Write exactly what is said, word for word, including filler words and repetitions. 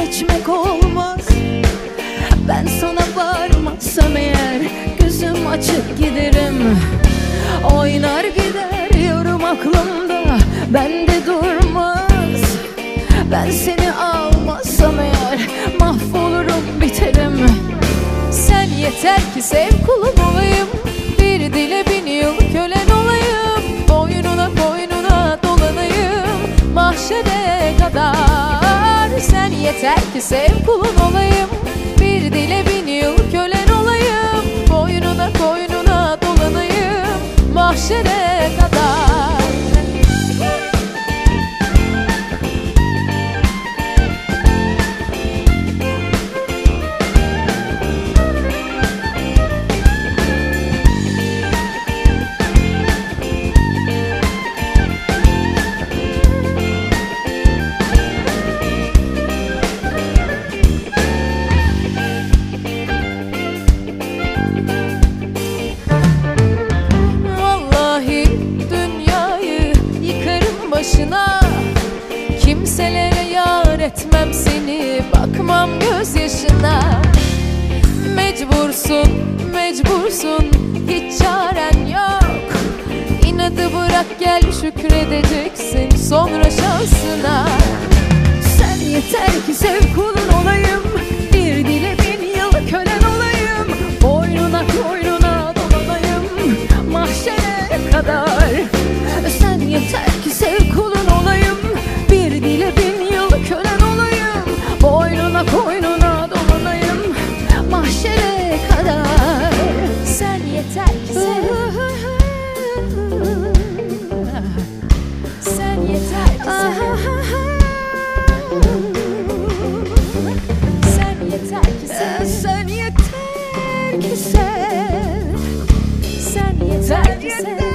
geçmek olmaz. Ben sana varmazsam eğer gözüm açık giderim. Oynar gider yarım aklımda, bende durmaz. Ben seni almazsam eğer mahvolurum, biterim. Sen yeter ki sev, kulun olayım. Bir dile bin yıl kölen olayım. Boynuna boynuna dolanayım mahşere kadar. Sen yeter ki sev, kulun olayım. Bir dile bin yıl kölen olayım. Boynuna boynuna dolanayım mahşere kadar. Başına kimselere yar etmem seni, bakmam gözyaşına. Mecbursun, mecbursun, hiç çaren yok. İnadı bırak, gel şükredeceksin sonra şansına. Sen yeter ki sev, kulun olayım. Bir dile bin yıl kölen olayım. Boynuna koynuna dolanayım mahşere kadar. Sen yeter ki sev, kulun olayım. Bir dile bin yıl kölen olayım. Boynuna koynuna dolanayım mahşere kadar. Sen yeter ki sev. Sen yeter ki sev. Sen yeter ki sev. Sen yeter ki sev. Sen yeter ki sev.